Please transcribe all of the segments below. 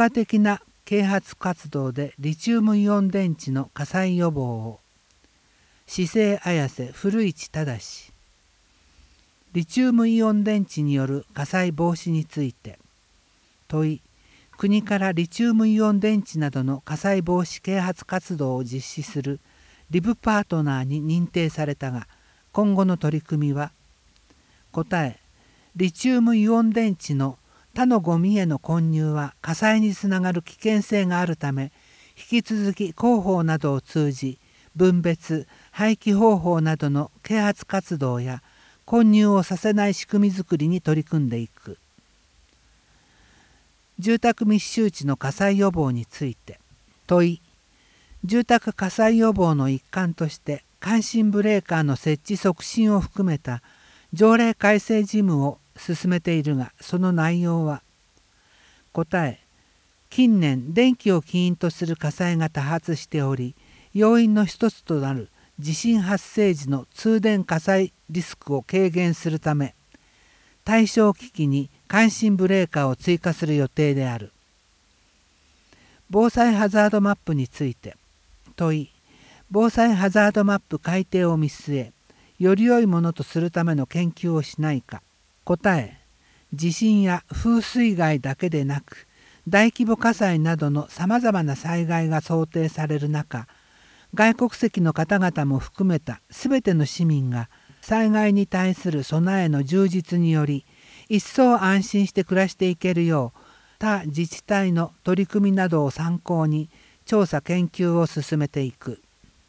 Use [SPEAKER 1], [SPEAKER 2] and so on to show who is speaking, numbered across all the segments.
[SPEAKER 1] 家的な啓発活動でリチウムイオン電池の火災予防を。市政綾瀬古市正。リチウムイオン電池による火災防止について。問い。国からリチウムイオン電池などの火災防止啓発活動を実施するリブパートナーに認定されたが、今後の取り組みは。答え。リチウムイオン電池の他のゴミへの混入は火災につながる危険性があるため、引き続き広報などを通じ、分別・廃棄方法などの啓発活動や混入をさせない仕組みづくりに取り組んでいく。住宅密集地の火災予防について。問い。住宅火災予防の一環として感震ブレーカーの設置促進を含めた条例改正事務を進めているが、その内容は。答え。近年電気を起因とする火災が多発しており、要因の一つとなる地震発生時の通電火災リスクを軽減するため、対象機器に感震ブレーカーを追加する予定である。防災ハザードマップについて。問い。防災ハザードマップ改定を見据え、より良いものとするための研究をしないか。答え。地震や風水害だけでなく、大規模火災などのさまざまな災害が想定される中、外国籍の方々も含めたすべての市民が災害に対する備えの充実により、一層安心して暮らしていけるよう、他自治体の取り組みなどを参考に調査研究を進めていく。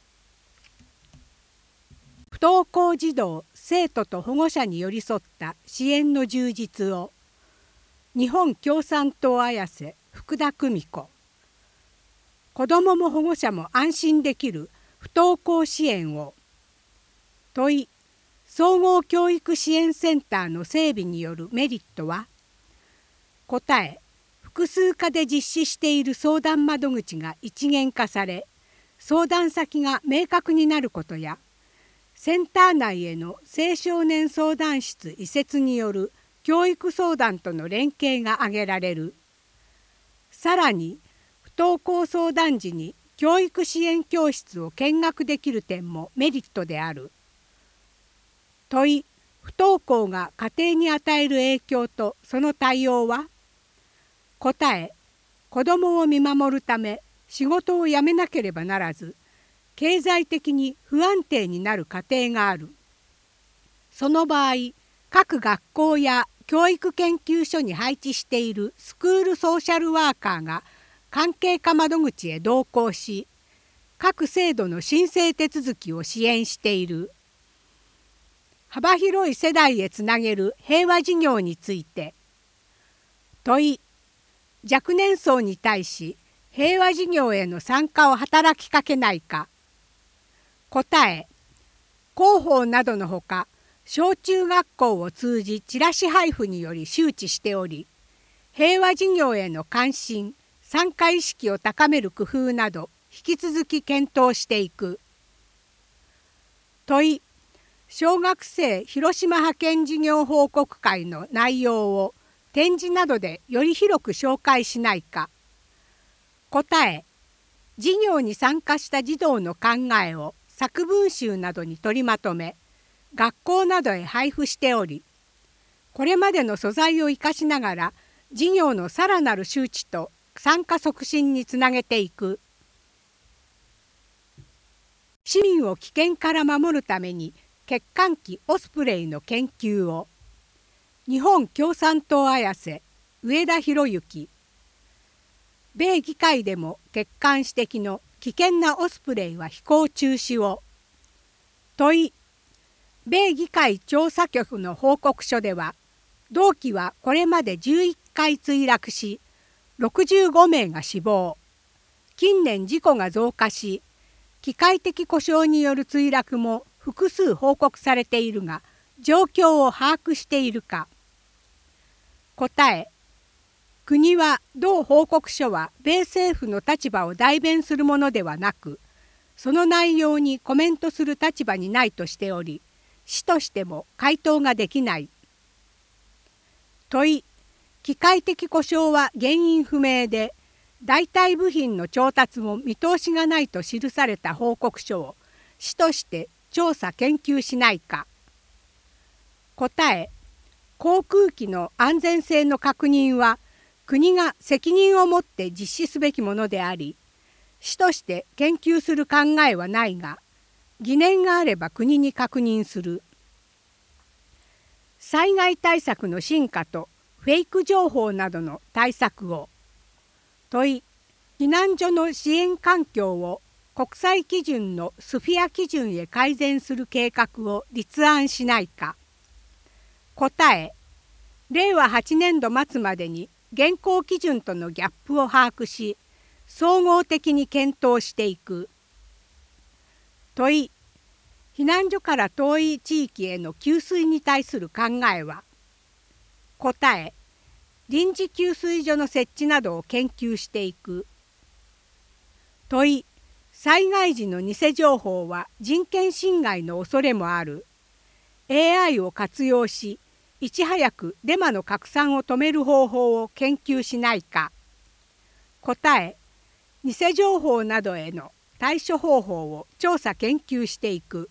[SPEAKER 2] 不登校児童・生徒と保護者に寄り添った支援の充実を。日本共産党綾瀬福田久美子。子どもも保護者も安心できる不登校支援を。問い。総合教育支援センターの整備によるメリットは。答え。複数科で実施している相談窓口が一元化され、相談先が明確になることや、センター内への青少年相談室移設による教育相談との連携が挙げられる。さらに、不登校相談時に教育支援教室を見学できる点もメリットである。問い。不登校が家庭に与える影響とその対応は。答え。子どもを見守るため仕事を辞めなければならず、経済的に不安定になる家庭がある。その場合、各学校や教育研究所に配置しているスクールソーシャルワーカーが関係課窓口へ同行し、各制度の申請手続きを支援している。幅広い世代へつなげる平和事業について。問い。若年層に対し平和事業への参加を働きかけないか。答え。広報などのほか、小中学校を通じチラシ配布により周知しており、平和事業への関心・参加意識を高める工夫など引き続き検討していく。問い。小学生広島派遣事業報告会の内容を展示などでより広く紹介しないか。答え。事業に参加した児童の考えを作文集などに取りまとめ、学校などへ配布しており、これまでの素材を生かしながら事業のさらなる周知と参加促進につなげていく。市民を危険から守るために欠陥機オスプレイの研究を。日本共産党綾瀬上田博之。米議会でも欠陥指摘の危険なオスプレイは飛行中止を。問い。米議会調査局の報告書では、同機はこれまで11回墜落し、65名が死亡。近年事故が増加し、機械的故障による墜落も複数報告されているが、状況を把握しているか。答え。国は同報告書は米政府の立場を代弁するものではなく、その内容にコメントする立場にないとしており、市としても回答ができない。問い。機械的故障は原因不明で、 代替部品の調達も見通しがないと記された報告書を市として調査研究しないか。答え、航空機の安全性の確認は国が責任を持って実施すべきものであり、市として研究する考えはないが、疑念があれば国に確認する。災害対策の進化とフェイク情報などの対策を。問い、避難所の支援環境を国際基準のスフィア基準へ改善する計画を立案しないか。答え、令和8年度末までに現行基準とのギャップを把握し、総合的に検討していく。問い、避難所から遠い地域への給水に対する考えは。答え、臨時給水所の設置などを研究していく。問い、災害時の偽情報は人権侵害の恐れもある。AI を活用し、いち早くデマの拡散を止める方法を研究しないか。答え、偽情報などへの対処方法を調査研究していく。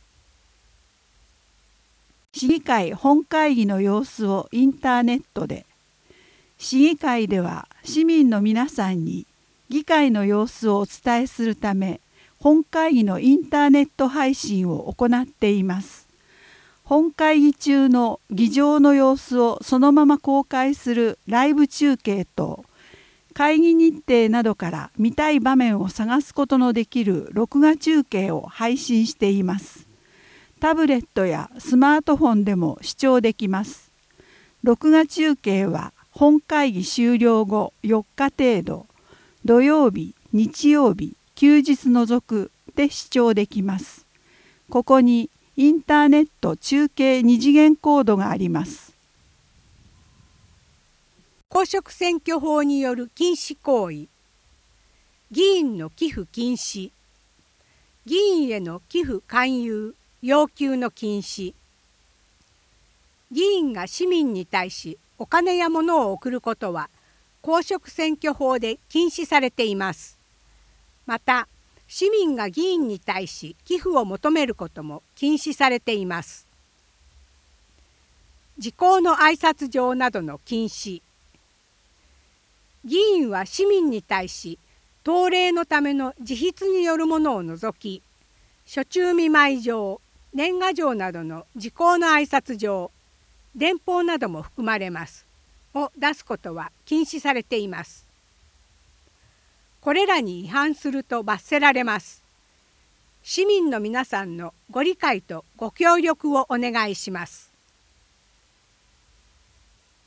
[SPEAKER 3] 市議会本会議の様子をインターネットで。市議会では市民の皆さんに議会の様子をお伝えするため、本会議のインターネット配信を行っています。本会議中の議場の様子をそのまま公開するライブ中継と、会議日程などから見たい場面を探すことのできる録画中継を配信しています。タブレットやスマートフォンでも視聴できます。録画中継は本会議終了後4日程度、土曜日、日曜日、休日除くで視聴できます。ここにインターネット中継二次元コードがあります。
[SPEAKER 2] 公職選挙法による禁止行為。議員の寄付禁止。議員への寄付勧誘、要求の禁止。議員が市民に対しお金や物を送ることは公職選挙法で禁止されています。また、市民が議員に対し寄付を求めることも禁止されています。時効の挨拶状などの禁止。議員は市民に対し当例のための自筆によるものを除き、暑中見舞い状、年賀状などの時効の挨拶状、電報なども含まれますを出すことは禁止されています。これらに違反すると罰せられます。市民の皆さんのご理解とご協力をお願いします。